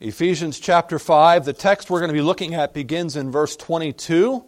Ephesians chapter 5. The text we're going to be looking at begins in verse 22,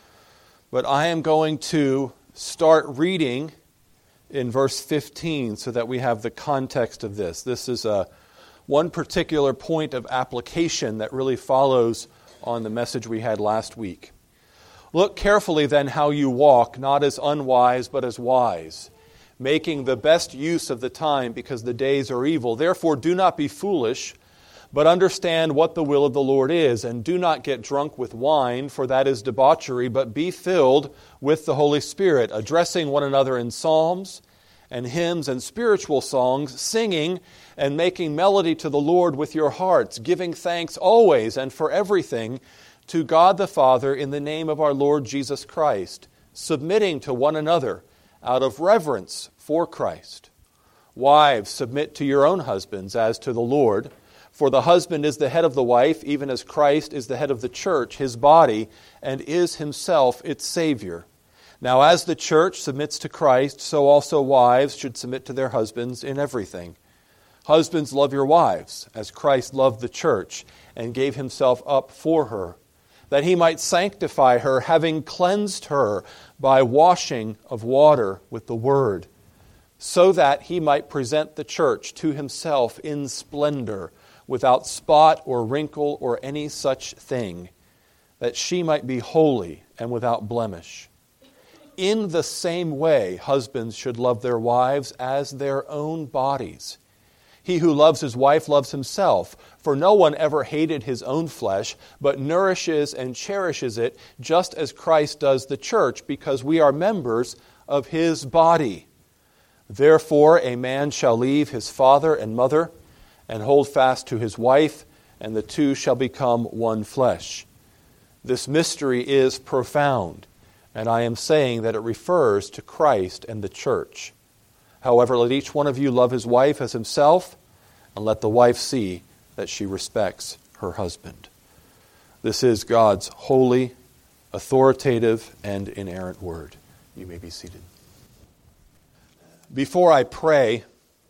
but I am going to start reading in verse 15 so that we have the context of this. This is one particular point of application that really follows on the message we had last week. Look carefully then how you walk, not as unwise but as wise, making the best use of the time because the days are evil. Therefore do not be foolish, but understand what the will of the Lord is, and do not get drunk with wine, for that is debauchery, but be filled with the Holy Spirit, addressing one another in psalms and hymns and spiritual songs, singing and making melody to the Lord with your hearts, giving thanks always and for everything to God the Father in the name of our Lord Jesus Christ, submitting to one another out of reverence for Christ. Wives, submit to your own husbands as to the Lord. For the husband is the head of the wife, even as Christ is the head of the church, his body, and is himself its Savior. Now as the church submits to Christ, so also wives should submit to their husbands in everything. Husbands, love your wives, as Christ loved the church, and gave himself up for her, that he might sanctify her, having cleansed her by washing of water with the word, so that he might present the church to himself in splendor, without spot or wrinkle or any such thing, that she might be holy and without blemish. In the same way, husbands should love their wives as their own bodies. He who loves his wife loves himself, for no one ever hated his own flesh, but nourishes and cherishes it, just as Christ does the church, because we are members of his body. Therefore, a man shall leave his father and mother, and hold fast to his wife, and the two shall become one flesh. This mystery is profound, and I am saying that it refers to Christ and the church. However, let each one of you love his wife as himself, and let the wife see that she respects her husband. This is God's holy, authoritative, and inerrant word. You may be seated. Before I pray,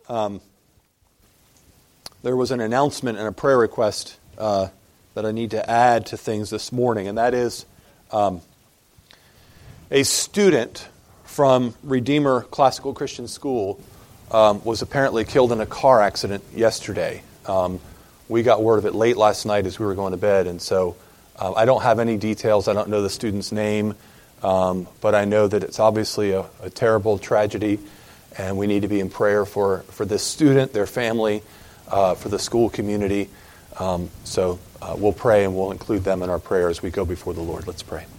there was an announcement and a prayer request that I need to add to things this morning, and that is a student from Redeemer Classical Christian School was apparently killed in a car accident yesterday. We got word of it late last night as we were going to bed, and so I don't have any details. I don't know the student's name, but I know that it's obviously a terrible tragedy, and we need to be in prayer for this student, their family, for the school community. So we'll pray and we'll include them in our prayer as we go before the Lord. Let's pray.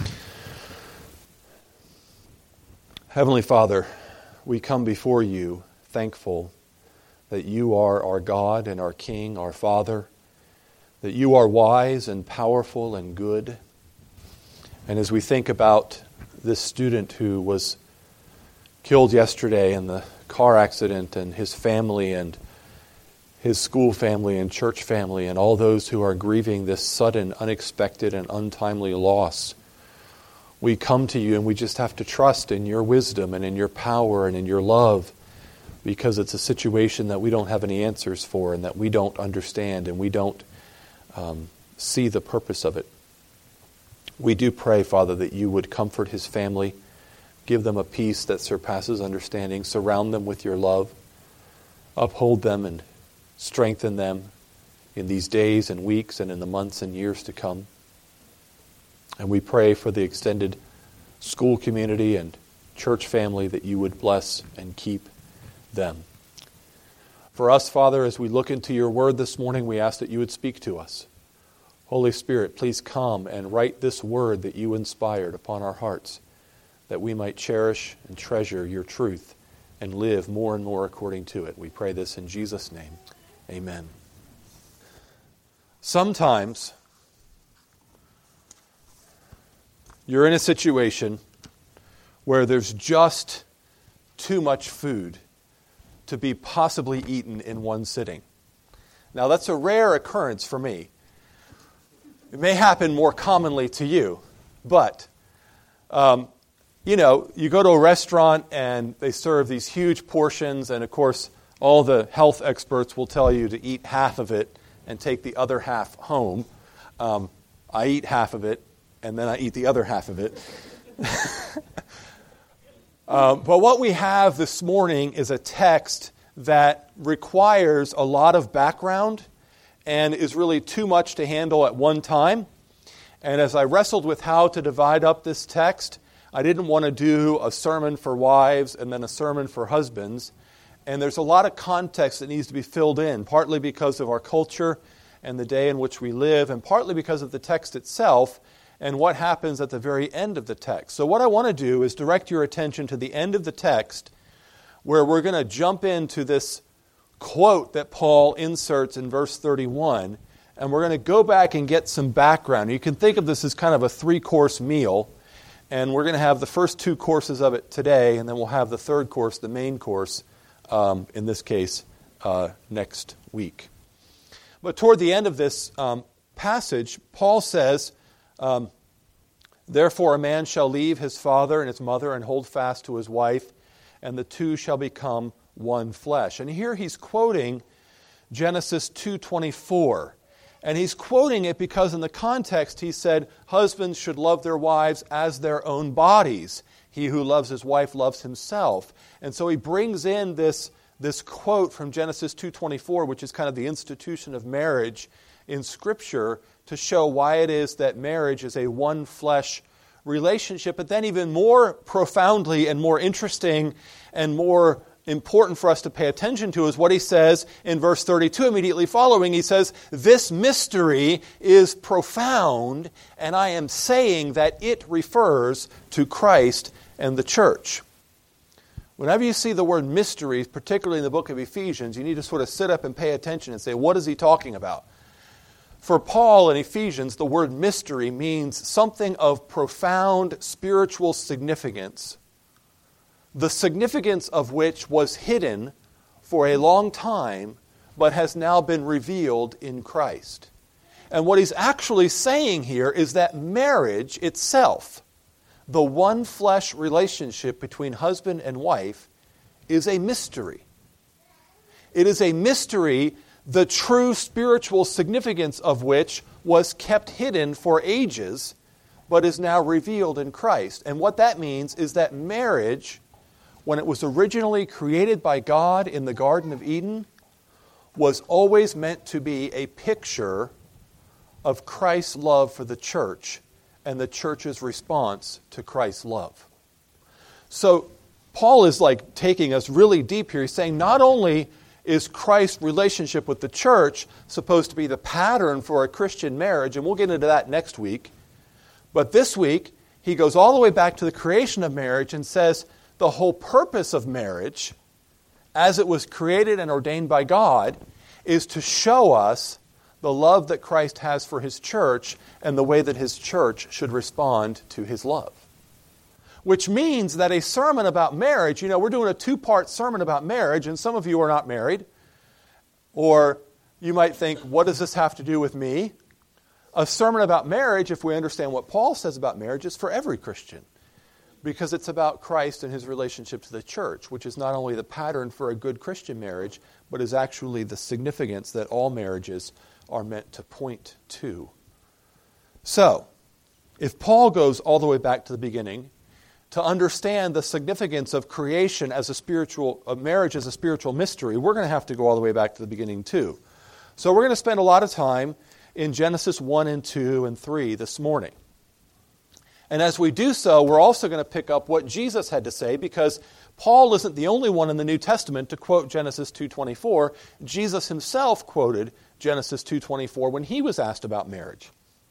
Heavenly Father, we come before you thankful that you are our God and our King, our Father, that you are wise and powerful and good. And as we think about this student who was killed yesterday in the car accident, and his family and his school family and church family and all those who are grieving this sudden, unexpected, and untimely loss, we come to you and we just have to trust in your wisdom and in your power and in your love, because it's a situation that we don't have any answers for and that we don't understand and we don't see the purpose of it. We do pray, Father, that you would comfort his family, give them a peace that surpasses understanding, surround them with your love, uphold them and strengthen them in these days and weeks and in the months and years to come. And we pray for the extended school community and church family that you would bless and keep them. For us, Father, as we look into your word this morning, we ask that you would speak to us. Holy Spirit, please come and write this word that you inspired upon our hearts, that we might cherish and treasure your truth and live more and more according to it. We pray this in Jesus' name. Amen. Sometimes you're in a situation where there's just too much food to be possibly eaten in one sitting. Now, that's a rare occurrence for me. It may happen more commonly to you, but you go to a restaurant and they serve these huge portions, and of course, all the health experts will tell you to eat half of it and take the other half home. I eat half of it, and then I eat the other half of it. But what we have this morning is a text that requires a lot of background and is really too much to handle at one time. And as I wrestled with how to divide up this text, I didn't want to do a sermon for wives and then a sermon for husbands. And there's a lot of context that needs to be filled in, partly because of our culture and the day in which we live, and partly because of the text itself and what happens at the very end of the text. So what I want to do is direct your attention to the end of the text, where we're going to jump into this quote that Paul inserts in verse 31, and we're going to go back and get some background. You can think of this as kind of a 3-course meal, and we're going to have the first 2 courses of it today, and then we'll have the third course, the main course, in this case, next week. But toward the end of this passage, Paul says, "Therefore a man shall leave his father and his mother and hold fast to his wife, and the two shall become one flesh." And here he's quoting Genesis 2:24. And he's quoting it because in the context he said, husbands should love their wives as their own bodies. He who loves his wife loves himself. And so he brings in this quote from Genesis 2:24, which is kind of the institution of marriage in Scripture, to show why it is that marriage is a one-flesh relationship. But then even more profoundly and more interesting and more important for us to pay attention to is what he says in verse 32 immediately following. He says, "This mystery is profound, and I am saying that it refers to Christ and the church." Whenever you see the word mystery, particularly in the book of Ephesians, you need to sort of sit up and pay attention and say, what is he talking about? For Paul in Ephesians, the word mystery means something of profound spiritual significance, the significance of which was hidden for a long time, but has now been revealed in Christ. And what he's actually saying here is that marriage itself, the one flesh relationship between husband and wife, is a mystery. It is a mystery, the true spiritual significance of which was kept hidden for ages, but is now revealed in Christ. And what that means is that marriage, when it was originally created by God in the Garden of Eden, was always meant to be a picture of Christ's love for the church and the church's response to Christ's love. So Paul is like taking us really deep here. He's saying not only is Christ's relationship with the church supposed to be the pattern for a Christian marriage, and we'll get into that next week, but this week he goes all the way back to the creation of marriage and says the whole purpose of marriage, as it was created and ordained by God, is to show us the love that Christ has for his church and the way that his church should respond to his love. Which means that a sermon about marriage, we're doing a 2-part sermon about marriage, and some of you are not married. Or you might think, what does this have to do with me? A sermon about marriage, if we understand what Paul says about marriage, is for every Christian. Because it's about Christ and his relationship to the church, which is not only the pattern for a good Christian marriage, but is actually the significance that all marriages are meant to point to. So, if Paul goes all the way back to the beginning, to understand the significance of creation as a marriage as a spiritual mystery, we're going to have to go all the way back to the beginning too. So we're going to spend a lot of time in Genesis 1 and 2 and 3 this morning. And as we do so, we're also going to pick up what Jesus had to say, because Paul isn't the only one in the New Testament to quote Genesis 2:24. Jesus himself quoted Genesis 2:24 when he was asked about marriage.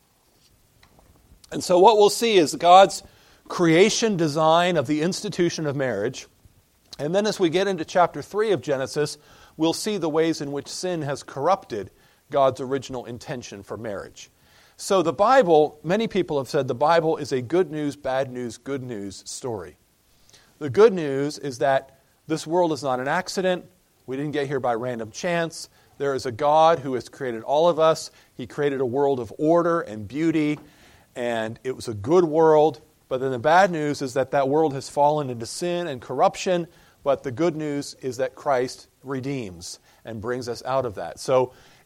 And so what we'll see is God's creation design of the institution of marriage. And then as we get into chapter 3 of Genesis, we'll see the ways in which sin has corrupted God's original intention for marriage. So the Bible, many people have said the Bible is a good news, bad news, good news story. The good news is that this world is not an accident. We didn't get here by random chance. There is a God who has created all of us. He created a world of order and beauty, and it was a good world. But then the bad news is that world has fallen into sin and corruption, but the good news is that Christ redeems and brings us out of that. So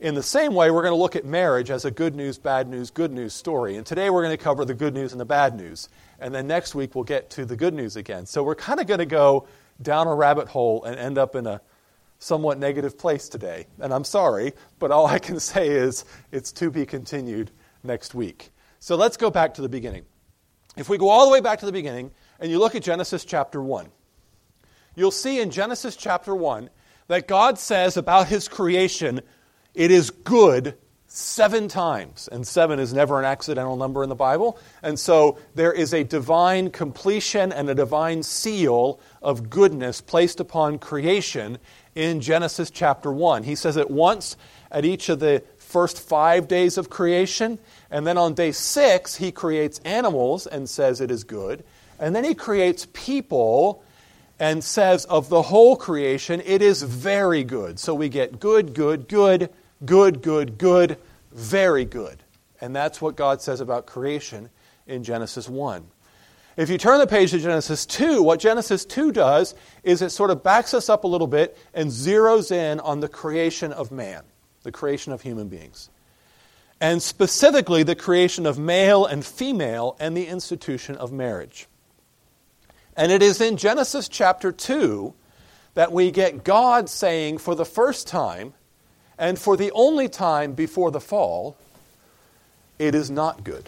In the same way, we're going to look at marriage as a good news, good news story. And today we're going to cover the good news and the bad news. And then next week we'll get to the good news again. So we're kind of going to go down a rabbit hole and end up in a somewhat negative place today. And I'm sorry, but all I can say is it's to be continued next week. So let's go back to the beginning. If we go all the way back to the beginning and you look at Genesis chapter 1, you'll see in Genesis chapter 1 that God says about his creation, it is good 7 times. And 7 is never an accidental number in the Bible. And so there is a divine completion and a divine seal of goodness placed upon creation in Genesis chapter 1. He says it once at each of the first 5 days of creation. And then on day 6, he creates animals and says it is good. And then he creates people and says of the whole creation, it is very good. So we get good, good, good, good, good, good, very good. And that's what God says about creation in Genesis 1. If you turn the page to Genesis 2, what Genesis 2 does is it sort of backs us up a little bit and zeroes in on the creation of man, the creation of human beings. And specifically the creation of male and female and the institution of marriage. And it is in Genesis chapter 2 that we get God saying for the first time, and for the only time before the fall, it is not good.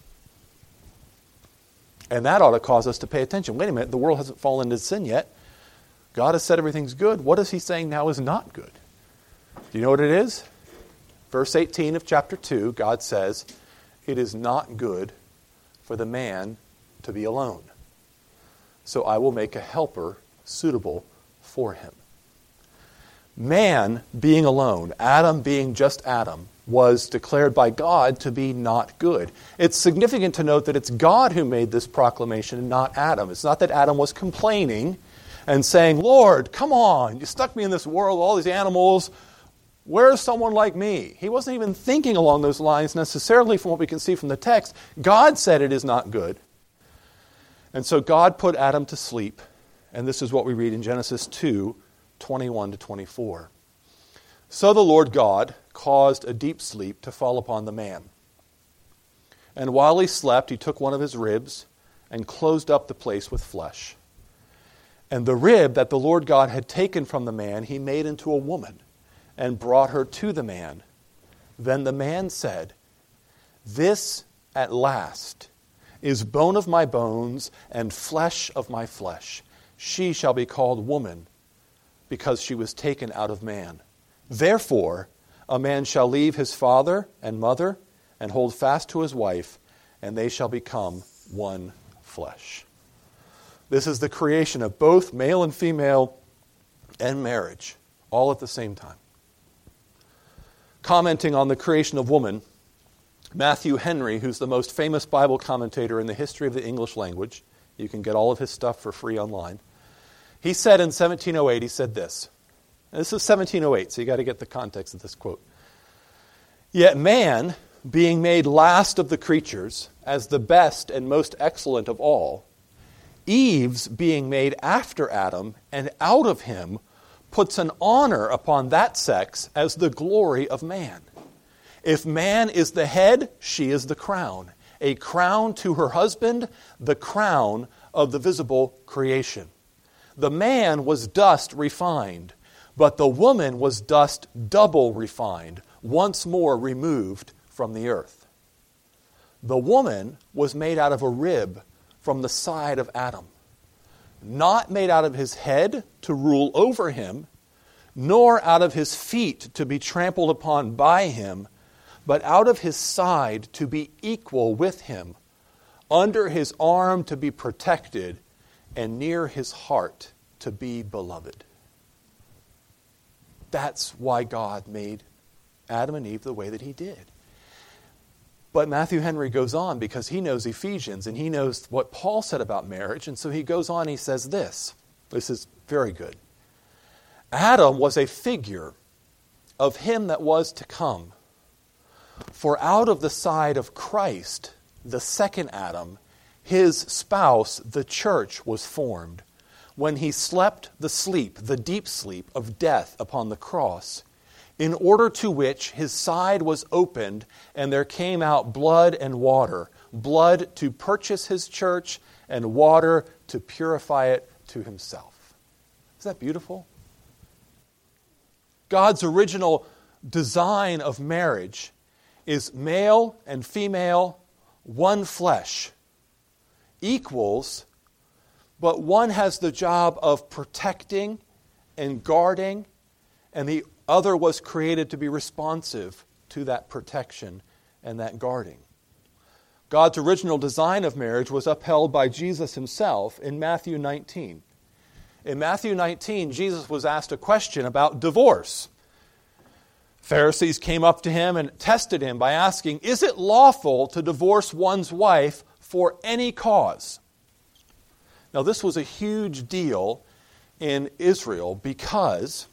And that ought to cause us to pay attention. Wait a minute, the world hasn't fallen into sin yet. God has said everything's good. What is he saying now is not good? Do you know what it is? Verse 18 of chapter 2, God says, it is not good for the man to be alone. So I will make a helper suitable for him. Man being alone, Adam being just Adam, was declared by God to be not good. It's significant to note that it's God who made this proclamation and not Adam. It's not that Adam was complaining and saying, Lord, come on, you stuck me in this world, all these animals, where's someone like me? He wasn't even thinking along those lines necessarily from what we can see from the text. God said it is not good. And so God put Adam to sleep, and this is what we read in Genesis 2, 21 to 24. So the Lord God caused a deep sleep to fall upon the man. And while he slept, he took one of his ribs and closed up the place with flesh. And the rib that the Lord God had taken from the man, he made into a woman and brought her to the man. Then the man said, this at last is bone of my bones and flesh of my flesh. She shall be called woman, because she was taken out of man. Therefore, a man shall leave his father and mother and hold fast to his wife, and they shall become one flesh. This is the creation of both male and female and marriage, all at the same time. Commenting on the creation of woman, Matthew Henry, who's the most famous Bible commentator in the history of the English language, you can get all of his stuff for free online, he said in 1708, he said this. And this is 1708, so you got to get the context of this quote. Yet man, being made last of the creatures, as the best and most excellent of all, Eve's being made after Adam and out of him, puts an honor upon that sex as the glory of man. If man is the head, she is the crown. A crown to her husband, the crown of the visible creation. The man was dust refined, but the woman was dust double refined, once more removed from the earth. The woman was made out of a rib from the side of Adam, not made out of his head to rule over him, nor out of his feet to be trampled upon by him, but out of his side to be equal with him, under his arm to be protected, and near his heart to be beloved. That's why God made Adam and Eve the way that he did. But Matthew Henry goes on because he knows Ephesians and he knows what Paul said about marriage, and so he goes on and he says this. This is very good. Adam was a figure of him that was to come. For out of the side of Christ, the second Adam, his spouse, the church, was formed. When he slept the sleep, the deep sleep of death upon the cross, in order to which his side was opened, and there came out blood and water, blood to purchase his church, and water to purify it to himself. Isn't that beautiful? God's original design of marriage is male and female, one flesh, equals, but one has the job of protecting and guarding, and the other was created to be responsive to that protection and that guarding. God's original design of marriage was upheld by Jesus himself in Matthew 19. In Matthew 19, Jesus was asked a question about divorce. Pharisees came up to him and tested him by asking, "Is it lawful to divorce one's wife for any cause?" Now, this was a huge deal in Israel because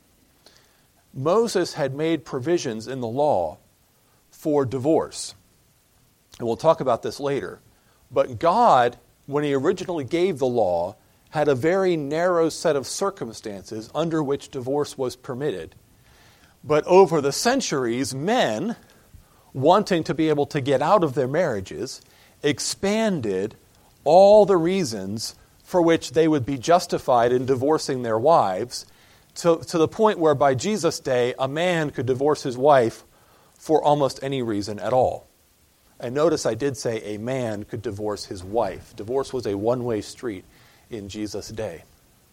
Moses had made provisions in the law for divorce. And we'll talk about this later. But God, when he originally gave the law, had a very narrow set of circumstances under which divorce was permitted. But over the centuries, men, wanting to be able to get out of their marriages, expanded all the reasons for which they would be justified in divorcing their wives, to the point where by Jesus' day, a man could divorce his wife for almost any reason at all. And notice I did say a man could divorce his wife. Divorce was a one-way street in Jesus' day.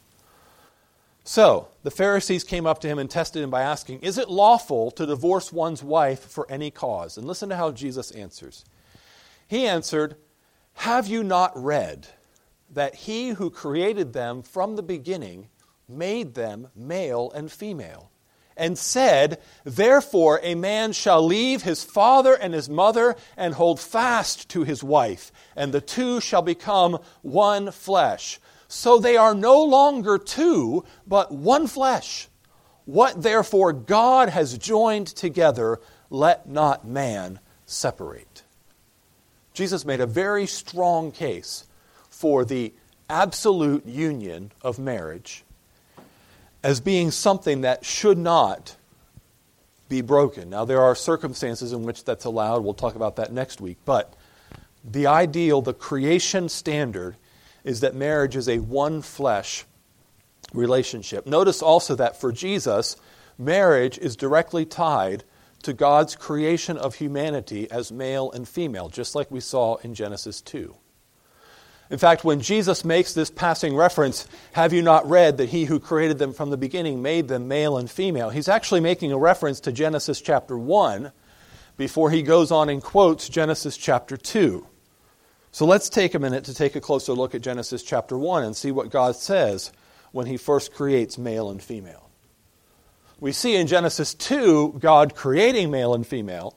So, the Pharisees came up to him and tested him by asking, "Is it lawful to divorce one's wife for any cause?" And listen to how Jesus answers. He answered, "Have you not read that he who created them from the beginning made them male and female, and said, 'Therefore a man shall leave his father and his mother and hold fast to his wife, and the two shall become one flesh. So they are no longer two, but one flesh. What therefore God has joined together, let not man separate.'" Jesus made a very strong case for the absolute union of marriage as being something that should not be broken. Now, there are circumstances in which that's allowed. We'll talk about that next week. But the ideal, the creation standard, is that marriage is a one-flesh relationship. Notice also that for Jesus, marriage is directly tied to God's creation of humanity as male and female, just like we saw in Genesis 2. In fact, when Jesus makes this passing reference, "Have you not read that he who created them from the beginning made them male and female?" he's actually making a reference to Genesis chapter 1 before he goes on and quotes Genesis chapter 2. So let's take a minute to take a closer look at Genesis chapter 1 and see what God says when he first creates male and female. We see in Genesis 2 God creating male and female.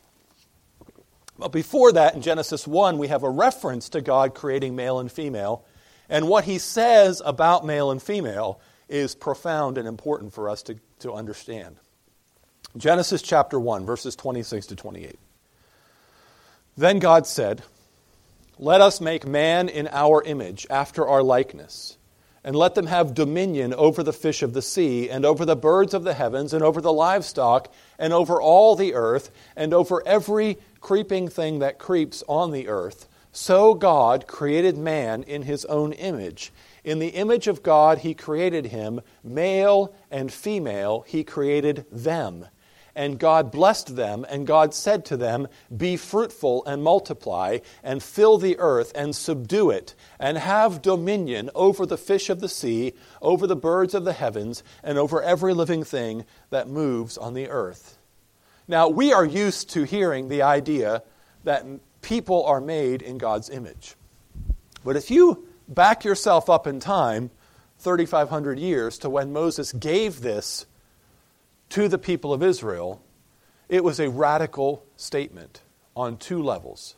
But before that, in Genesis 1, we have a reference to God creating male and female. And what he says about male and female is profound and important for us to understand. Genesis chapter 1, verses 26 to 28. "Then God said, 'Let us make man in our image, after our likeness, and let them have dominion over the fish of the sea, and over the birds of the heavens, and over the livestock, and over all the earth, and over every creeping thing that creeps on the earth.' So God created man in his own image. In the image of God he created him, male and female he created them. And God blessed them, and God said to them, 'Be fruitful and multiply, and fill the earth, and subdue it, and have dominion over the fish of the sea, over the birds of the heavens, and over every living thing that moves on the earth.'" Now, we are used to hearing the idea that people are made in God's image. But if you back yourself up in time, 3,500 years, to when Moses gave this to the people of Israel, it was a radical statement on two levels.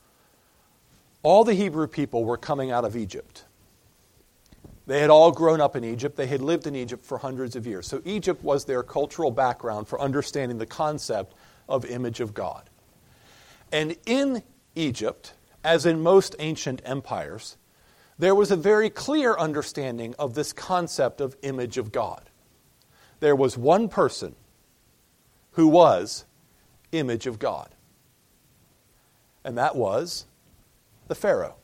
All the Hebrew people were coming out of Egypt. They had all grown up in Egypt. They had lived in Egypt for hundreds of years. So Egypt was their cultural background for understanding the concept of image of God. And in Egypt, as in most ancient empires, there was a very clear understanding of this concept of image of God. There was one person who was image of God. And that was the Pharaoh.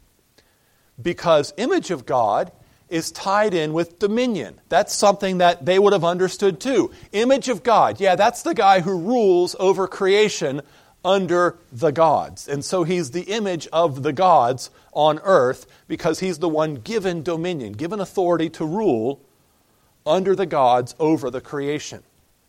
Because image of God is tied in with dominion. That's something that they would have understood too. Image of God. Yeah, that's the guy who rules over creation under the gods. And so he's the image of the gods on earth because he's the one given dominion, given authority to rule under the gods over the creation.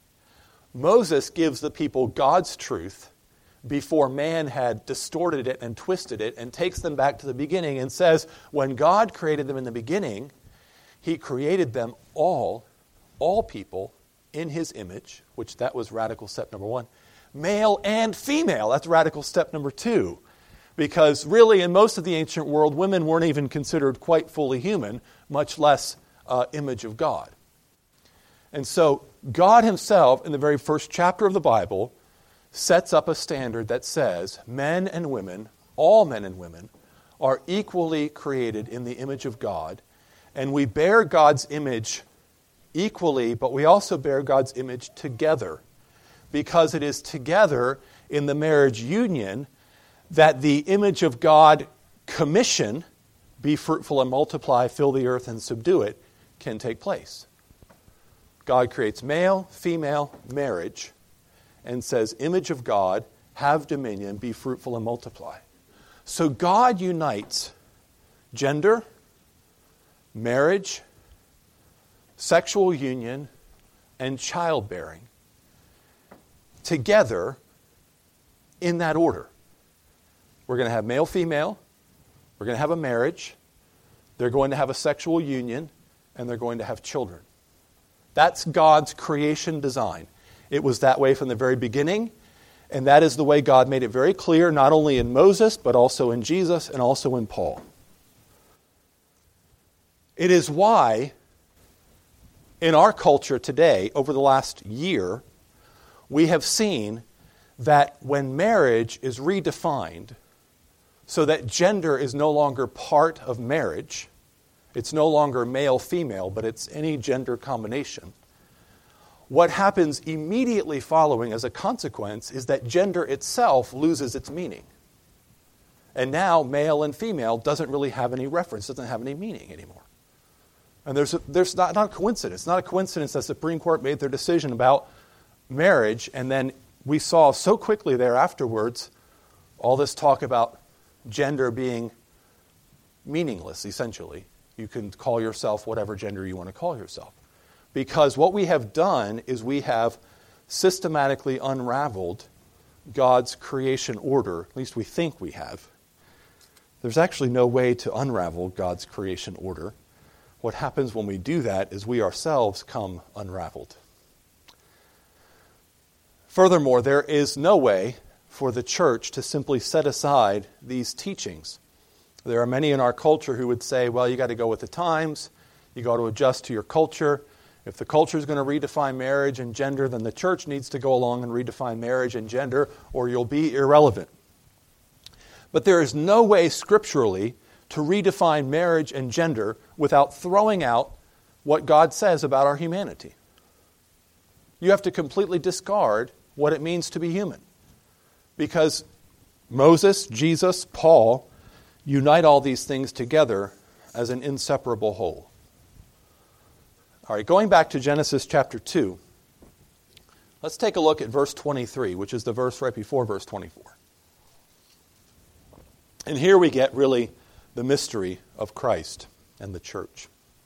Moses gives the people God's truth before man had distorted it and twisted it, and takes them back to the beginning and says, when God created them in the beginning, he created them all people in his image, which that was radical step number 1. Male and female, that's radical step number 2. Because really in most of the ancient world, women weren't even considered quite fully human, much less image of God. And so God himself, in the very first chapter of the Bible, sets up a standard that says men and women, all men and women, are equally created in the image of God. And we bear God's image equally, but we also bear God's image together. Because it is together in the marriage union that the image of God commission, be fruitful and multiply, fill the earth and subdue it, can take place. God creates male, female, marriage, and says, image of God, have dominion, be fruitful and multiply. So God unites gender, marriage, sexual union, and childbearing together in that order. We're going to have male, female, we're going to have a marriage, they're going to have a sexual union, and they're going to have children. That's God's creation design. It was that way from the very beginning, and that is the way God made it very clear, not only in Moses, but also in Jesus and also in Paul. It is why, in our culture today, over the last year, we have seen that when marriage is redefined so that gender is no longer part of marriage, it's no longer male-female, but it's any gender combination, what happens immediately following as a consequence is that gender itself loses its meaning. And now male and female doesn't really have any reference, doesn't have any meaning anymore. And there's not a coincidence. It's not a coincidence that the Supreme Court made their decision about marriage, and then we saw so quickly there afterwards all this talk about gender being meaningless, essentially. You can call yourself whatever gender you want to call yourself. Because what we have done is we have systematically unraveled God's creation order, at least we think we have. There's actually no way to unravel God's creation order. What happens when we do that is we ourselves come unraveled. Furthermore, there is no way for the church to simply set aside these teachings. There are many in our culture who would say, well, you got to go with the times, you got to adjust to your culture. If the culture is going to redefine marriage and gender, then the church needs to go along and redefine marriage and gender, or you'll be irrelevant. But there is no way scripturally to redefine marriage and gender without throwing out what God says about our humanity. You have to completely discard what it means to be human. Because Moses, Jesus, Paul unite all these things together as an inseparable whole. All right, going back to Genesis chapter 2, let's take a look at verse 23, which is the verse right before verse 24. And here we get really the mystery of Christ and the church.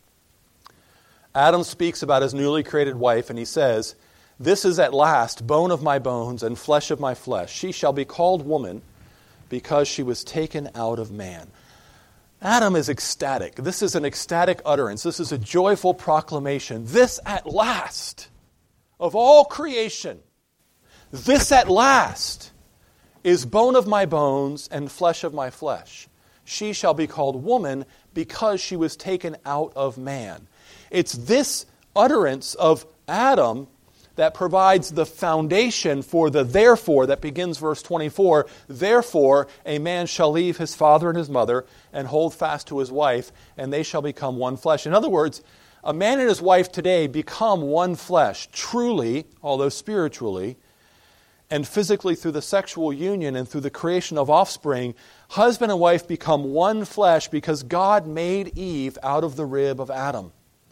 Adam speaks about his newly created wife, and he says, "This is at last bone of my bones and flesh of my flesh. She shall be called woman because she was taken out of man." Adam is ecstatic. This is an ecstatic utterance. This is a joyful proclamation. This at last, of all creation, this at last is bone of my bones and flesh of my flesh. She shall be called woman because she was taken out of man. It's this utterance of Adam that provides the foundation for the therefore that begins verse 24. Therefore, a man shall leave his father and his mother and hold fast to his wife, and they shall become one flesh. In other words, A man and his wife today become one flesh, truly, although spiritually, and physically through the sexual union and through the creation of offspring. Husband and wife become one flesh because God made Eve out of the rib of Adam.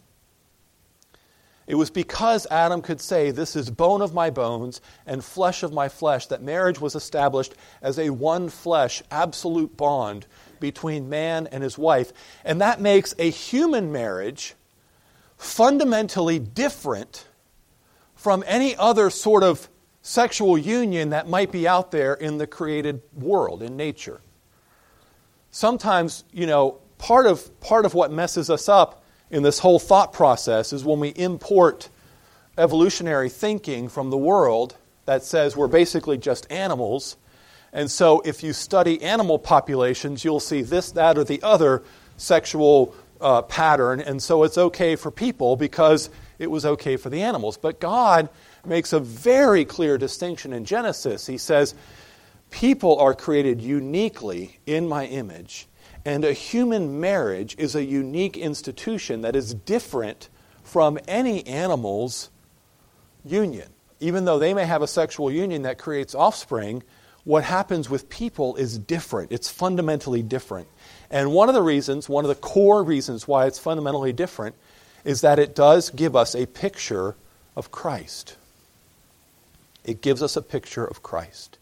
It was because Adam could say, "This is bone of my bones and flesh of my flesh," that marriage was established as a one flesh, absolute bond between man and his wife. And that makes a human marriage fundamentally different from any other sort of sexual union that might be out there in the created world, in nature. Sometimes, part of what messes us up in this whole thought process is when we import evolutionary thinking from the world that says we're basically just animals. And so if you study animal populations, you'll see this, that, or the other sexual pattern. And so it's okay for people because it was okay for the animals. But God makes a very clear distinction in Genesis. He says, people are created uniquely in my image. And a human marriage is a unique institution that is different from any animal's union. Even though they may have a sexual union that creates offspring, what happens with people is different. It's fundamentally different. And one of the core reasons why it's fundamentally different is that it does give us a picture of Christ. It gives us a picture of Christ.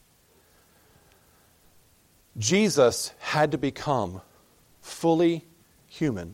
Jesus had to become fully human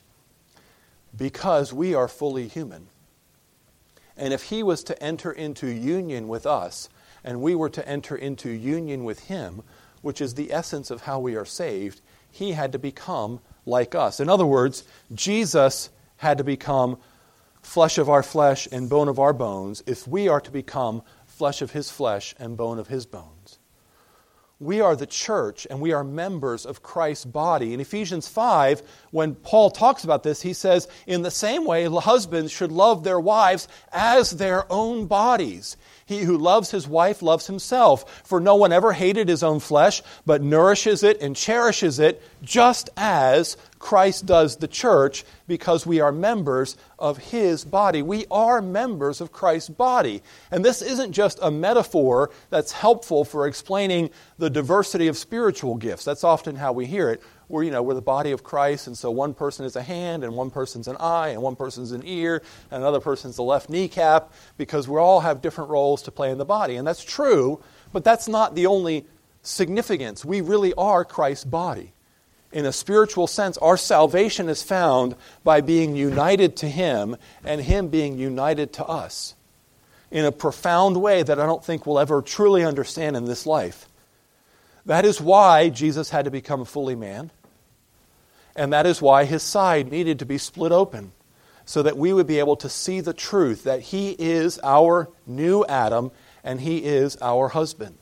because we are fully human. And if he was to enter into union with us, and we were to enter into union with him, which is the essence of how we are saved, he had to become like us. In other words, Jesus had to become flesh of our flesh and bone of our bones if we are to become flesh of his flesh and bone of his bones. We are the church, and we are members of Christ's body. In Ephesians 5, when Paul talks about this, he says, in the same way, husbands should love their wives as their own bodies. He who loves his wife loves himself. For no one ever hated his own flesh, but nourishes it and cherishes it, just as Christ does the church, because we are members of his body. We are members of Christ's body. And this isn't just a metaphor that's helpful for explaining the diversity of spiritual gifts. That's often how we hear it. We're the body of Christ, and so one person is a hand, and one person's an eye, and one person's an ear, and another person's the left kneecap, because we all have different roles to play in the body. And that's true, but that's not the only significance. We really are Christ's body. In a spiritual sense, our salvation is found by being united to him and him being united to us in a profound way that I don't think we'll ever truly understand in this life. That is why Jesus had to become fully man, and that is why his side needed to be split open so that we would be able to see the truth that he is our new Adam and he is our husband.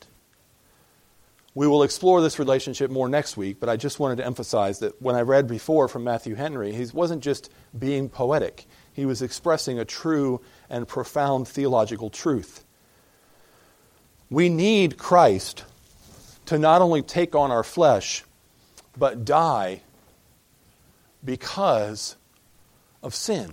We will explore this relationship more next week, but I just wanted to emphasize that when I read before from Matthew Henry, he wasn't just being poetic. He was expressing a true and profound theological truth. We need Christ to not only take on our flesh, but die because of sin.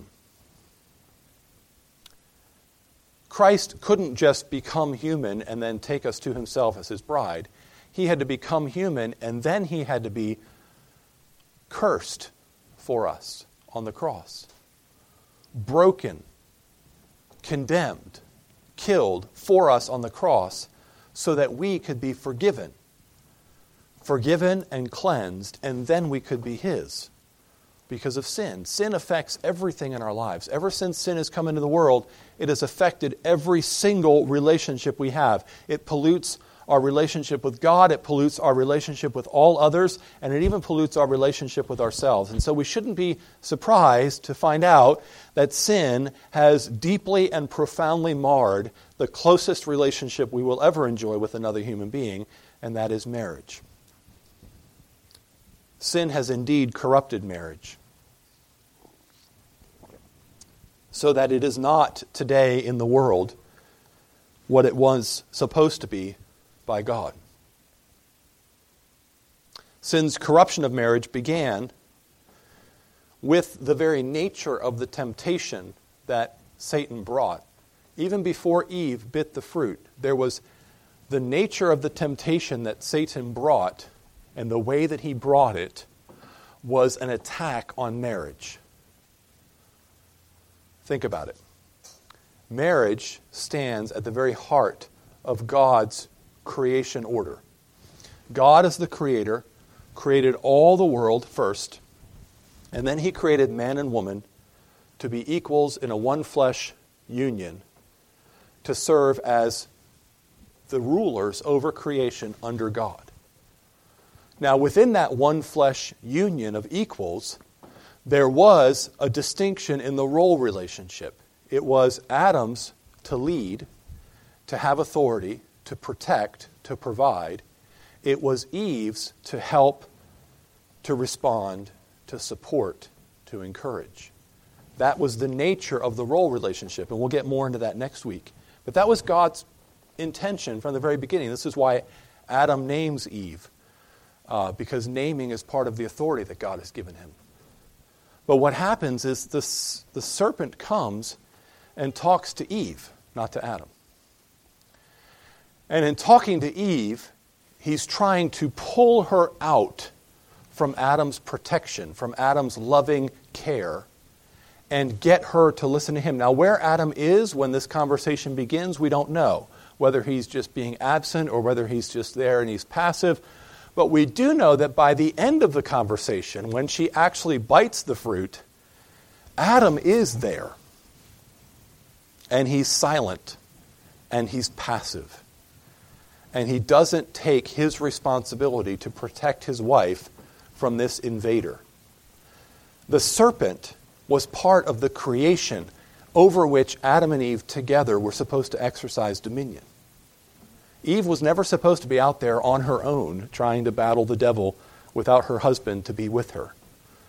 Christ couldn't just become human and then take us to himself as his bride. He had to become human, and then he had to be cursed for us on the cross. Broken, condemned, killed for us on the cross so that we could be forgiven. Forgiven and cleansed, and then we could be his because of sin. Sin affects everything in our lives. Ever since sin has come into the world, it has affected every single relationship we have. It pollutes our relationship with God, it pollutes our relationship with all others, and it even pollutes our relationship with ourselves. And so we shouldn't be surprised to find out that sin has deeply and profoundly marred the closest relationship we will ever enjoy with another human being, and that is marriage. Sin has indeed corrupted marriage, so that it is not today in the world what it was supposed to be by God. Sin's corruption of marriage began with the very nature of the temptation that Satan brought. Even before Eve bit the fruit, there was the nature of the temptation that Satan brought, and the way that he brought it was an attack on marriage. Think about it. Marriage stands at the very heart of God's creation order. God, as the creator, created all the world first, and then he created man and woman to be equals in a one-flesh union, to serve as the rulers over creation under God. Now, within that one-flesh union of equals, there was a distinction in the role relationship. It was Adam's to lead, to have authority, to protect, to provide. It was Eve's to help, to respond, to support, to encourage. That was the nature of the role relationship, and we'll get more into that next week. But that was God's intention from the very beginning. This is why Adam names Eve, because naming is part of the authority that God has given him. But what happens is the serpent comes and talks to Eve, not to Adam. And in talking to Eve, he's trying to pull her out from Adam's protection, from Adam's loving care, and get her to listen to him. Now, where Adam is when this conversation begins, we don't know. Whether he's just being absent or whether he's just there and he's passive. But we do know that by the end of the conversation, when she actually bites the fruit, Adam is there. And he's silent. And he's passive. And he doesn't take his responsibility to protect his wife from this invader. The serpent was part of the creation over which Adam and Eve together were supposed to exercise dominion. Eve was never supposed to be out there on her own trying to battle the devil without her husband to be with her.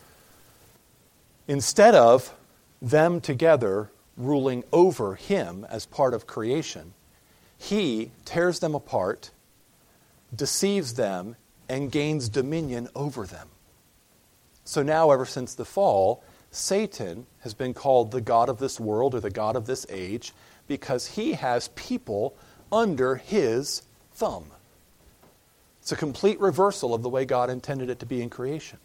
Instead of them together ruling over him as part of creation, he tears them apart, deceives them, and gains dominion over them. So now, ever since the fall, Satan has been called the god of this world or the god of this age because he has people under his thumb. It's a complete reversal of the way God intended it to be in creation.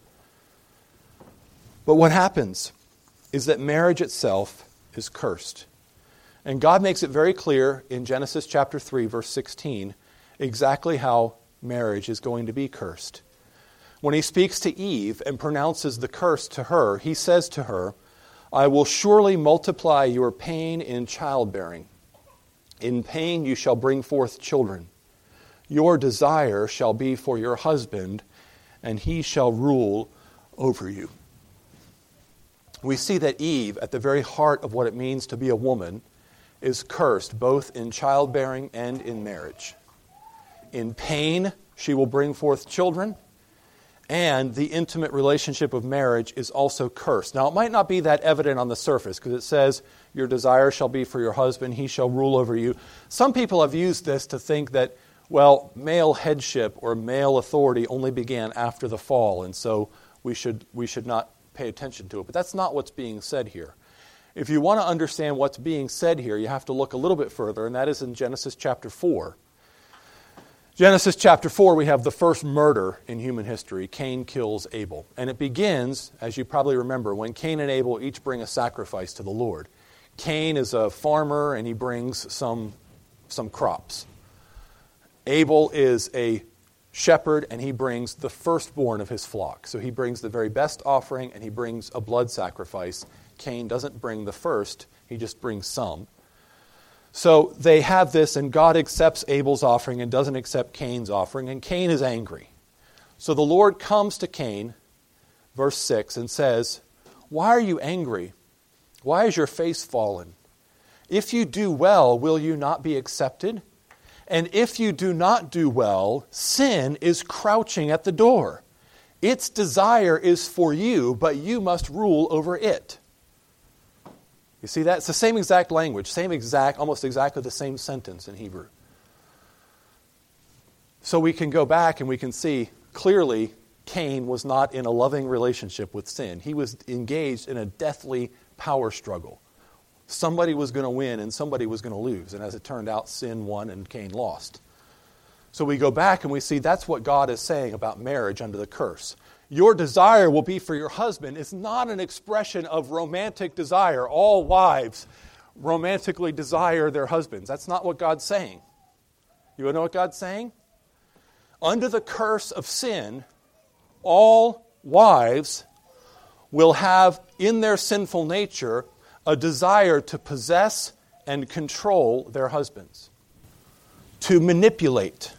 But what happens is that marriage itself is cursed. And God makes it very clear in Genesis chapter 3, verse 16, exactly how marriage is going to be cursed. When he speaks to Eve and pronounces the curse to her, he says to her, "I will surely multiply your pain in childbearing. In pain you shall bring forth children. Your desire shall be for your husband, and he shall rule over you." We see that Eve, at the very heart of what it means to be a woman, is cursed both in childbearing and in marriage. In pain, she will bring forth children, and the intimate relationship of marriage is also cursed. Now, it might not be that evident on the surface, because it says, "Your desire shall be for your husband, he shall rule over you." Some people have used this to think that, well, male headship or male authority only began after the fall, and so we should not pay attention to it. But that's not what's being said here. If you want to understand what's being said here, you have to look a little bit further, and that is in Genesis chapter 4. Genesis chapter 4, we have the first murder in human history. Cain kills Abel. And it begins, as you probably remember, when Cain and Abel each bring a sacrifice to the Lord. Cain is a farmer, and he brings some crops. Abel is a shepherd, and he brings the firstborn of his flock. So he brings the very best offering, and he brings a blood sacrifice. Cain doesn't bring the first, he just brings some. So they have this, and God accepts Abel's offering and doesn't accept Cain's offering, and Cain is angry. So the Lord comes to Cain, verse 6, and says, "Why are you angry? Why is your face fallen? If you do well, will you not be accepted? And if you do not do well, sin is crouching at the door. Its desire is for you, but you must rule over it." You see that? It's the same exact language, almost exactly the same sentence in Hebrew. So we can go back and we can see clearly Cain was not in a loving relationship with sin. He was engaged in a deathly power struggle. Somebody was going to win and somebody was going to lose. And as it turned out, sin won and Cain lost. So we go back and we see that's what God is saying about marriage under the curse. Your desire will be for your husband. It's not an expression of romantic desire. All wives romantically desire their husbands. That's not what God's saying. You know what God's saying? Under the curse of sin, all wives will have in their sinful nature a desire to possess and control their husbands, to manipulate.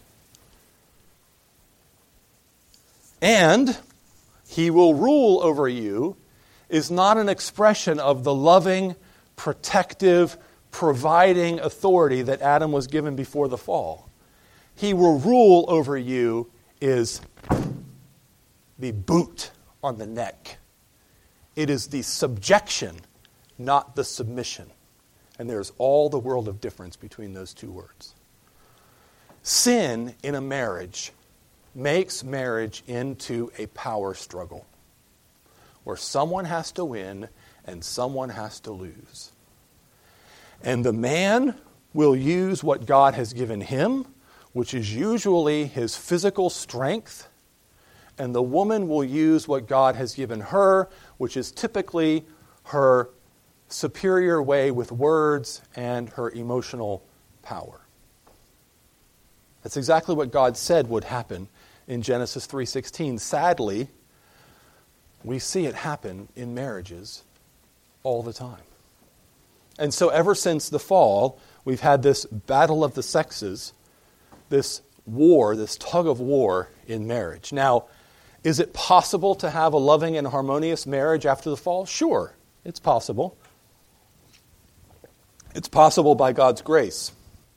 And he will rule over you is not an expression of the loving, protective, providing authority that Adam was given before the fall. He will rule over you is the boot on the neck. It is the subjection, not the submission. And there's all the world of difference between those two words. Sin in a marriage makes marriage into a power struggle where someone has to win and someone has to lose. And the man will use what God has given him, which is usually his physical strength, and the woman will use what God has given her, which is typically her superior way with words and her emotional power. That's exactly what God said would happen in Genesis 3:16. Sadly, we see it happen in marriages all the time. And so ever since the fall, we've had this battle of the sexes, this war, this tug of war in marriage. Now, is it possible to have a loving and harmonious marriage after the fall? Sure, it's possible. It's possible by God's grace.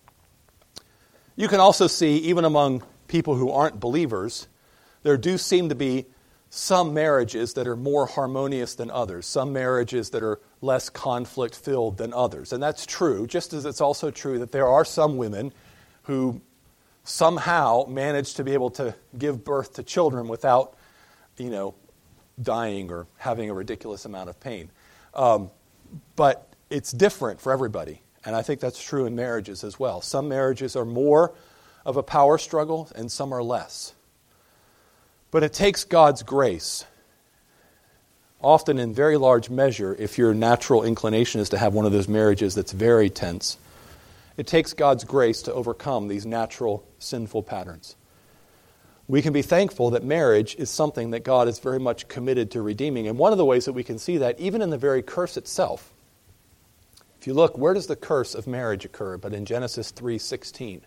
You can also see, even among people who aren't believers, there do seem to be some marriages that are more harmonious than others, some marriages that are less conflict-filled than others. And that's true, just as it's also true that there are some women who somehow manage to be able to give birth to children without, dying or having a ridiculous amount of pain. But it's different for everybody. And I think that's true in marriages as well. Some marriages are more of a power struggle and some are less. But it takes God's grace, often in very large measure, if your natural inclination is to have one of those marriages that's very tense. It takes God's grace to overcome these natural sinful patterns. We can be thankful that marriage is something that God is very much committed to redeeming. And one of the ways that we can see that, even in the very curse itself, if you look, where does the curse of marriage occur? But in Genesis 3:16.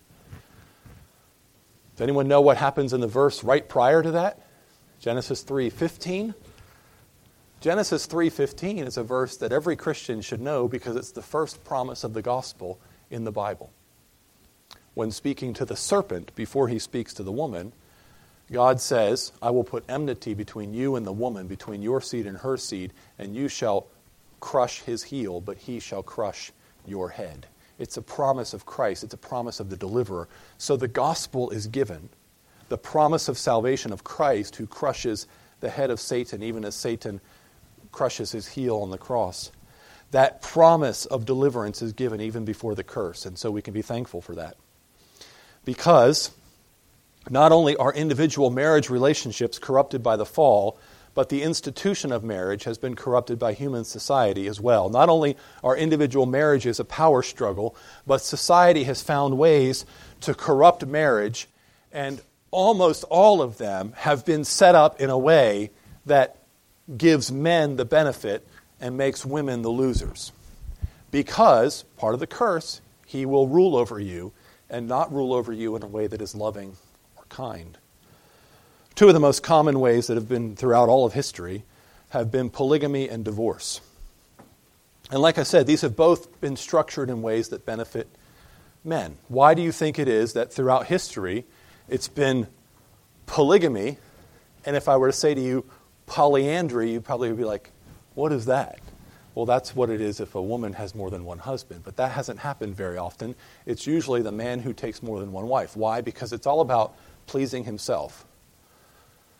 Does anyone know what happens in the verse right prior to that? Genesis 3:15. Genesis 3:15 is a verse that every Christian should know because it's the first promise of the gospel in the Bible. When speaking to the serpent before he speaks to the woman, God says, I will put enmity between you and the woman, between your seed and her seed, and you shall crush his heel, but he shall crush your head. It's a promise of Christ. It's a promise of the deliverer. So the gospel is given. The promise of salvation of Christ who crushes the head of Satan, even as Satan crushes his heel on the cross. That promise of deliverance is given even before the curse. And so we can be thankful for that. Because not only are individual marriage relationships corrupted by the fall, but the institution of marriage has been corrupted by human society as well. Not only are individual marriages a power struggle, but society has found ways to corrupt marriage, and almost all of them have been set up in a way that gives men the benefit and makes women the losers. Because, part of the curse, he will rule over you and not rule over you in a way that is loving or kind. Two of the most common ways that have been throughout all of history have been polygamy and divorce. And like I said, these have both been structured in ways that benefit men. Why do you think it is that throughout history it's been polygamy, and if I were to say to you polyandry, you probably would be like, what is that? Well, that's what it is if a woman has more than one husband. But that hasn't happened very often. It's usually the man who takes more than one wife. Why? Because it's all about pleasing himself.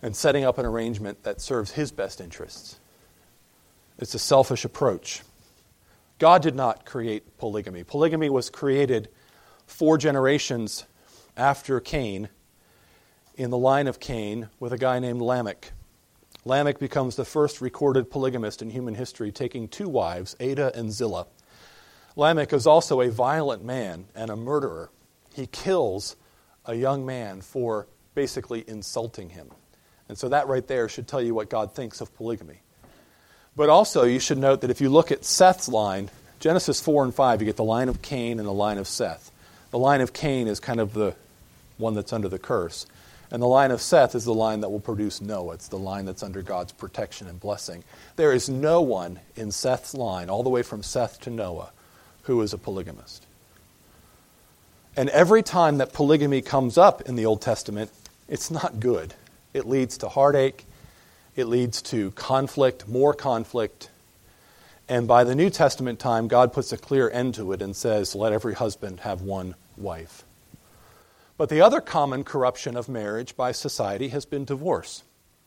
and setting up an arrangement that serves his best interests. It's a selfish approach. God did not create polygamy. Polygamy was created 4 generations after Cain, in the line of Cain, with a guy named Lamech. Lamech becomes the first recorded polygamist in human history, taking 2 wives, Adah and Zillah. Lamech is also a violent man and a murderer. He kills a young man for basically insulting him. And so that right there should tell you what God thinks of polygamy. But also you should note that if you look at Seth's line, Genesis 4 and 5, you get the line of Cain and the line of Seth. The line of Cain is kind of the one that's under the curse. And the line of Seth is the line that will produce Noah. It's the line that's under God's protection and blessing. There is no one in Seth's line, all the way from Seth to Noah, who is a polygamist. And every time that polygamy comes up in the Old Testament, it's not good. It leads to heartache. It leads to conflict, more conflict. And by the New Testament time, God puts a clear end to it and says, let every husband have one wife. But the other common corruption of marriage by society has been divorce.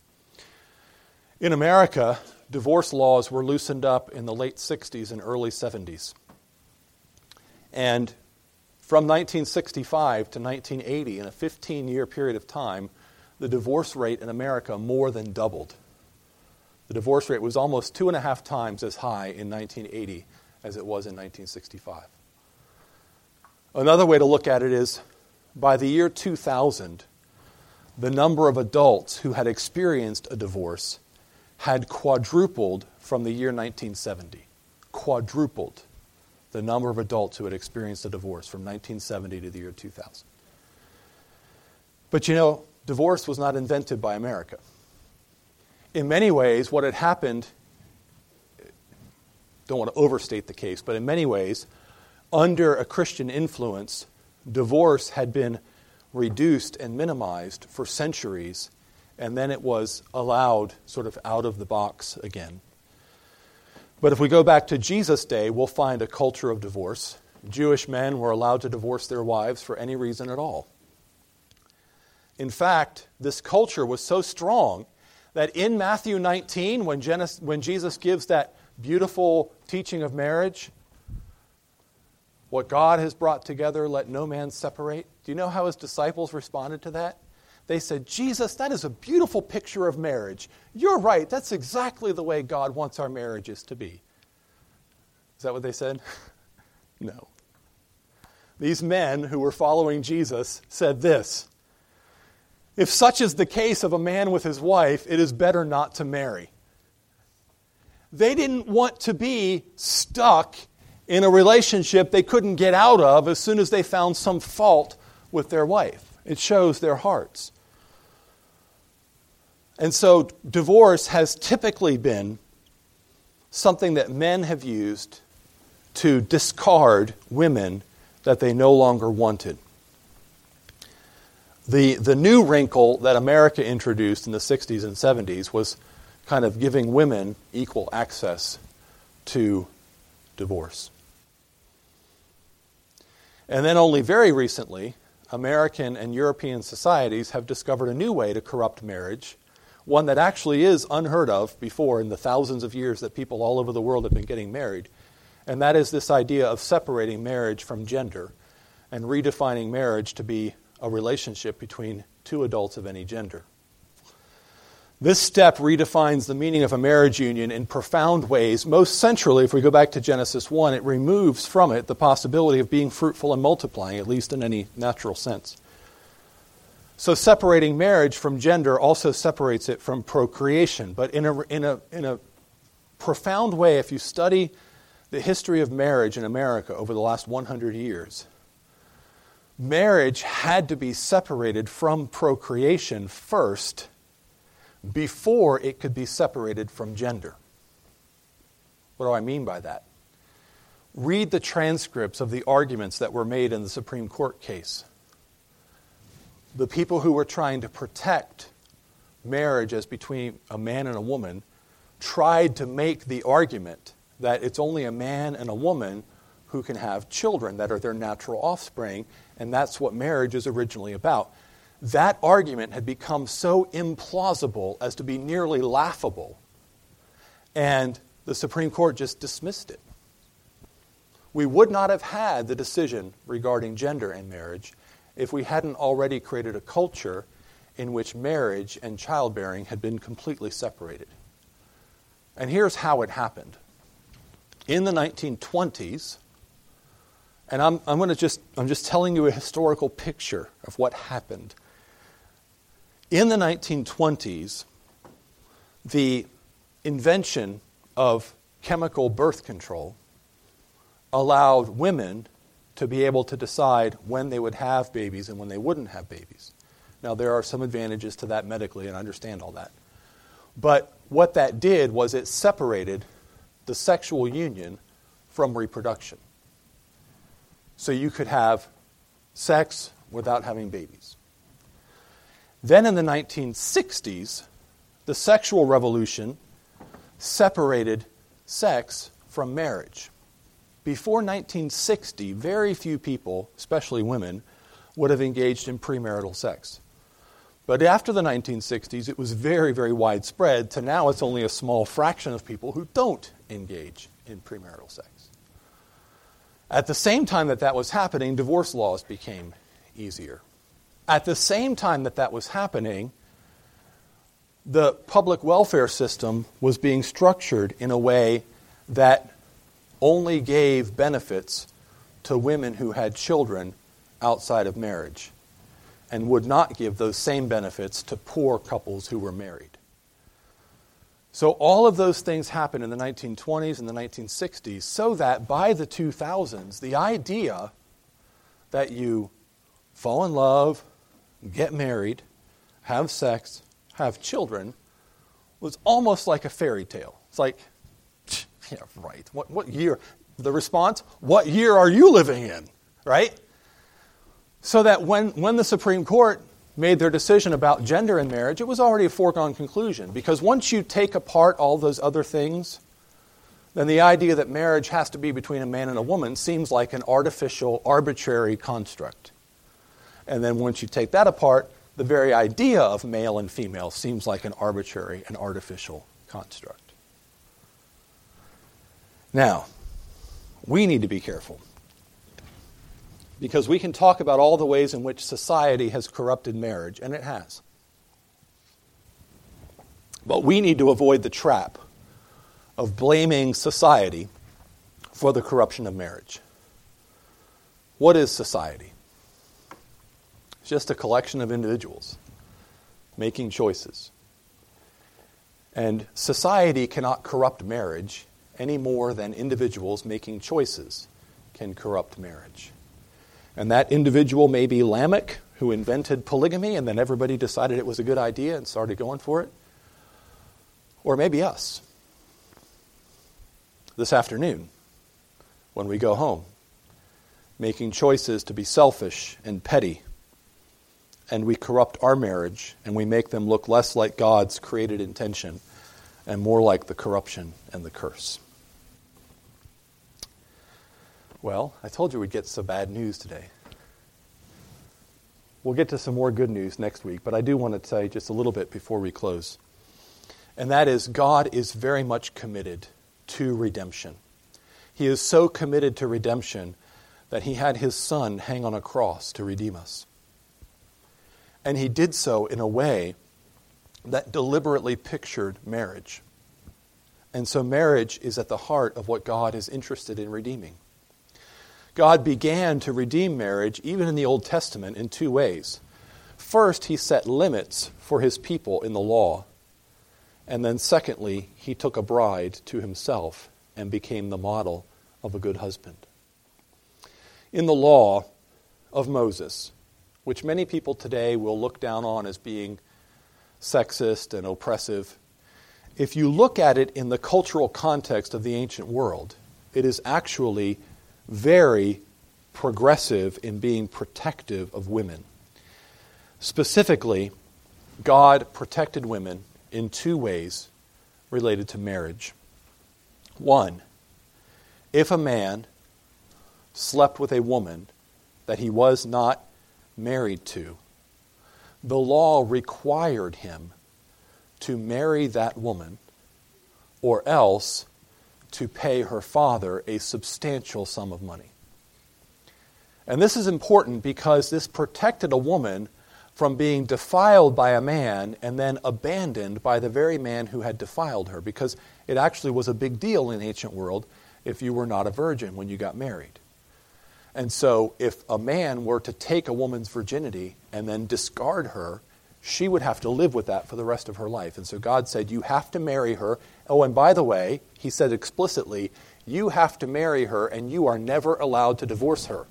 In America, divorce laws were loosened up in the late 60s and early 70s. And from 1965 to 1980, in a 15-year period of time, the divorce rate in America more than doubled. The divorce rate was almost 2.5 times as high in 1980 as it was in 1965. Another way to look at it is, by the year 2000, the number of adults who had experienced a divorce had quadrupled from the year 1970. Quadrupled the number of adults who had experienced a divorce from 1970 to the year 2000. But you know, divorce was not invented by America. In many ways, what had happened, don't want to overstate the case, but in many ways, under a Christian influence, divorce had been reduced and minimized for centuries, and then it was allowed sort of out of the box again. But if we go back to Jesus' day, we'll find a culture of divorce. Jewish men were allowed to divorce their wives for any reason at all. In fact, this culture was so strong that in Matthew 19, when Jesus gives that beautiful teaching of marriage, what God has brought together, let no man separate. Do you know how his disciples responded to that? They said, Jesus, that is a beautiful picture of marriage. You're right. That's exactly the way God wants our marriages to be. Is that what they said? No. These men who were following Jesus said this: if such is the case of a man with his wife, it is better not to marry. They didn't want to be stuck in a relationship they couldn't get out of as soon as they found some fault with their wife. It shows their hearts. And so divorce has typically been something that men have used to discard women that they no longer wanted. The new wrinkle that America introduced in the 60s and 70s was kind of giving women equal access to divorce. And then only very recently, American and European societies have discovered a new way to corrupt marriage, one that actually is unheard of before in the thousands of years that people all over the world have been getting married. And that is this idea of separating marriage from gender and redefining marriage to be a relationship between two adults of any gender. This step redefines the meaning of a marriage union in profound ways. Most centrally, if we go back to Genesis 1, it removes from it the possibility of being fruitful and multiplying, at least in any natural sense. So separating marriage from gender also separates it from procreation. But in a profound way, if you study the history of marriage in America over the last 100 years, marriage had to be separated from procreation first before it could be separated from gender. What do I mean by that? Read the transcripts of the arguments that were made in the Supreme Court case. The people who were trying to protect marriage as between a man and a woman tried to make the argument that it's only a man and a woman who can have children that are their natural offspring, and that's what marriage is originally about. that argument had become so implausible as to be nearly laughable, and the Supreme Court just dismissed it. We would not have had the decision regarding gender and marriage if we hadn't already created a culture in which marriage and childbearing had been completely separated. And here's how it happened. In the 1920s, and I'm just telling you a historical picture of what happened. In the 1920s, the invention of chemical birth control allowed women to be able to decide when they would have babies and when they wouldn't have babies. Now, there are some advantages to that medically, and I understand all that. But what that did was it separated the sexual union from reproduction. So you could have sex without having babies. Then in the 1960s, the sexual revolution separated sex from marriage. Before 1960, very few people, especially women, would have engaged in premarital sex. But after the 1960s, it was very, very widespread, to now it's only a small fraction of people who don't engage in premarital sex. At the same time that that was happening, divorce laws became easier. At the same time that that was happening, the public welfare system was being structured in a way that only gave benefits to women who had children outside of marriage and would not give those same benefits to poor couples who were married. So all of those things happened in the 1920s and the 1960s so that by the 2000s, the idea that you fall in love, get married, have sex, have children was almost like a fairy tale. It's like, yeah, right. What year? The response, what year are you living in? Right? So that when the Supreme Court made their decision about gender in marriage, it was already a foregone conclusion. Because once you take apart all those other things, then the idea that marriage has to be between a man and a woman seems like an artificial, arbitrary construct. And then once you take that apart, the very idea of male and female seems like an arbitrary and artificial construct. Now, we need to be careful, because we can talk about all the ways in which society has corrupted marriage, and it has. But we need to avoid the trap of blaming society for the corruption of marriage. What is society? It's just a collection of individuals making choices. And society cannot corrupt marriage any more than individuals making choices can corrupt marriage. And that individual may be Lamech, who invented polygamy, and then everybody decided it was a good idea and started going for it. Or maybe us. This afternoon, when we go home, making choices to be selfish and petty, and we corrupt our marriage, and we make them look less like God's created intention and more like the corruption and the curse. Well, I told you we'd get some bad news today. We'll get to some more good news next week, but I do want to say just a little bit before we close. And that is, God is very much committed to redemption. He is so committed to redemption that He had His Son hang on a cross to redeem us. And He did so in a way that deliberately pictured marriage. And so marriage is at the heart of what God is interested in redeeming. God began to redeem marriage, even in the Old Testament, in two ways. First, He set limits for His people in the law. And then secondly, He took a bride to Himself and became the model of a good husband. In the law of Moses, which many people today will look down on as being sexist and oppressive, if you look at it in the cultural context of the ancient world, it is actually very progressive in being protective of women. Specifically, God protected women in two ways related to marriage. One, if a man slept with a woman that he was not married to, the law required him to marry that woman or else to pay her father a substantial sum of money. And this is important because this protected a woman from being defiled by a man and then abandoned by the very man who had defiled her, because it actually was a big deal in the ancient world if you were not a virgin when you got married. And so if a man were to take a woman's virginity and then discard her, she would have to live with that for the rest of her life. And so God said, you have to marry her. Oh, and by the way, he said explicitly, you have to marry her and you are never allowed to divorce her.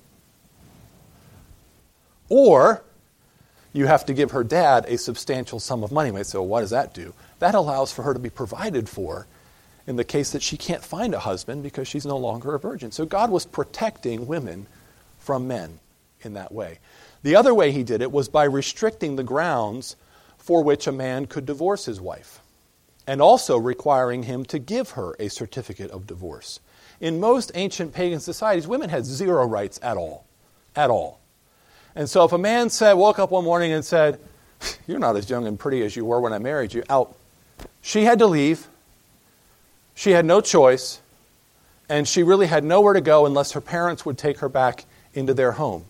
Or you have to give her dad a substantial sum of money. You might say, well, what does that do? That allows for her to be provided for in the case that she can't find a husband because she's no longer a virgin. So God was protecting women from men in that way. The other way he did it was by restricting the grounds for which a man could divorce his wife, and also requiring him to give her a certificate of divorce. In most ancient pagan societies, women had zero rights at all. At all. And so if a man woke up one morning and said, you're not as young and pretty as you were when I married you, out. She had to leave. She had no choice. And she really had nowhere to go unless her parents would take her back into their home.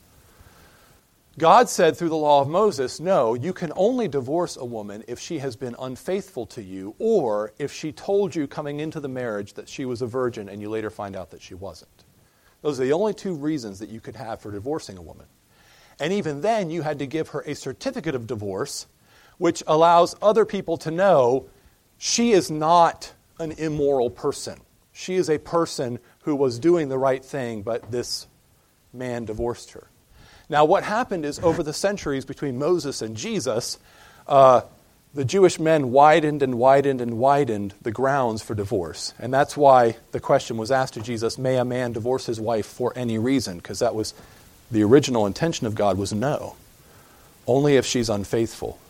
God said through the law of Moses, no, you can only divorce a woman if she has been unfaithful to you, or if she told you coming into the marriage that she was a virgin and you later find out that she wasn't. Those are the only two reasons that you could have for divorcing a woman. And even then, you had to give her a certificate of divorce, which allows other people to know she is not an immoral person. She is a person who was doing the right thing, but this man divorced her. Now, what happened is over the centuries between Moses and Jesus, the Jewish men widened and widened and widened the grounds for divorce. And that's why the question was asked to Jesus, may a man divorce his wife for any reason? Because that was the original intention of God was no. Only if she's unfaithful.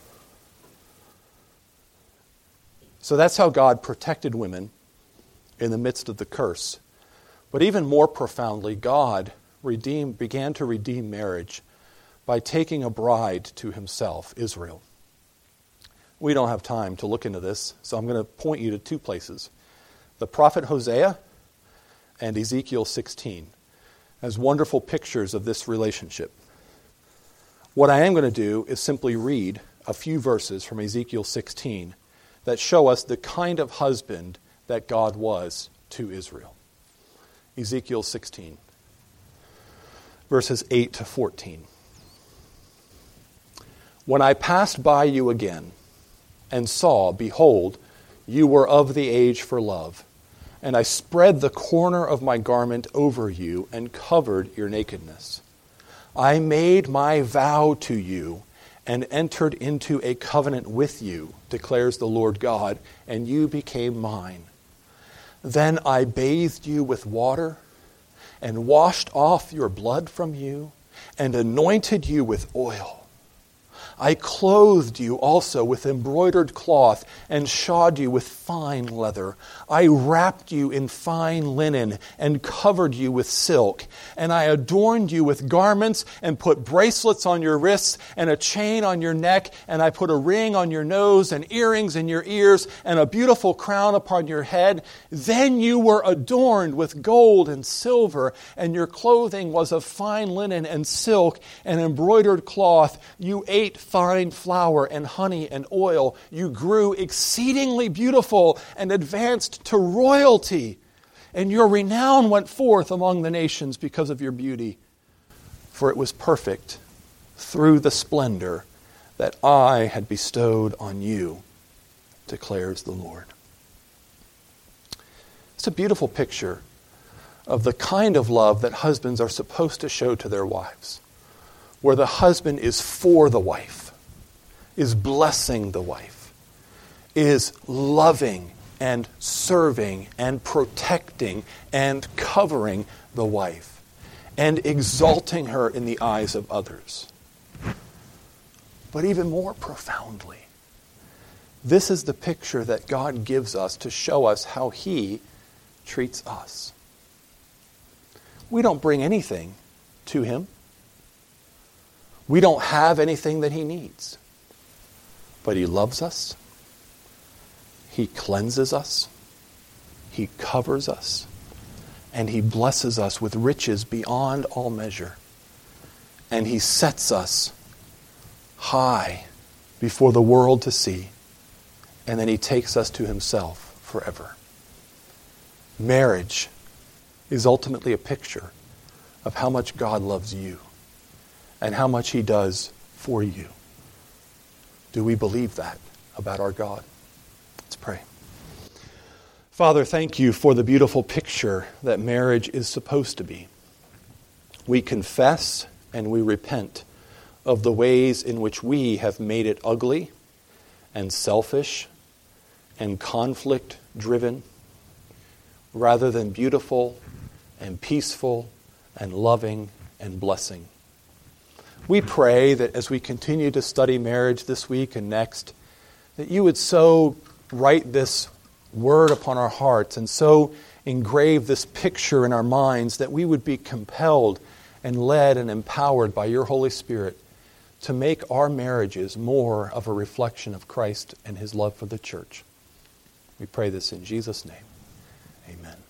So that's how God protected women in the midst of the curse. But even more profoundly, God began to redeem marriage by taking a bride to himself, Israel. We don't have time to look into this, so I'm going to point you to two places. The prophet Hosea and Ezekiel 16 as wonderful pictures of this relationship. What I am going to do is simply read a few verses from Ezekiel 16 that show us the kind of husband that God was to Israel. Ezekiel 16. Verses 8 to 14. When I passed by you again and saw, behold, you were of the age for love, and I spread the corner of my garment over you and covered your nakedness. I made my vow to you and entered into a covenant with you, declares the Lord God, and you became mine. Then I bathed you with water and washed off your blood from you, and anointed you with oil. I clothed you also with embroidered cloth, and shod you with fine leather. I wrapped you in fine linen, and covered you with silk. And I adorned you with garments, and put bracelets on your wrists, and a chain on your neck, and I put a ring on your nose, and earrings in your ears, and a beautiful crown upon your head. Then you were adorned with gold and silver, and your clothing was of fine linen and silk and embroidered cloth. You ate fine flour and honey and oil. You grew exceedingly beautiful and advanced to royalty. And your renown went forth among the nations because of your beauty. For it was perfect through the splendor that I had bestowed on you, declares the Lord. It's a beautiful picture of the kind of love that husbands are supposed to show to their wives, where the husband is for the wife, is blessing the wife, is loving and serving and protecting and covering the wife, and exalting her in the eyes of others. But even more profoundly, this is the picture that God gives us to show us how He treats us. We don't bring anything to Him. We don't have anything that he needs. But he loves us. He cleanses us. He covers us. And he blesses us with riches beyond all measure. And he sets us high before the world to see. And then he takes us to himself forever. Marriage is ultimately a picture of how much God loves you and how much he does for you. Do we believe that about our God? Let's pray. Father, thank you for the beautiful picture that marriage is supposed to be. We confess and we repent of the ways in which we have made it ugly and selfish and conflict-driven, rather than beautiful and peaceful and loving and blessing. We pray that as we continue to study marriage this week and next, that you would so write this word upon our hearts and so engrave this picture in our minds that we would be compelled and led and empowered by your Holy Spirit to make our marriages more of a reflection of Christ and his love for the church. We pray this in Jesus' name. Amen.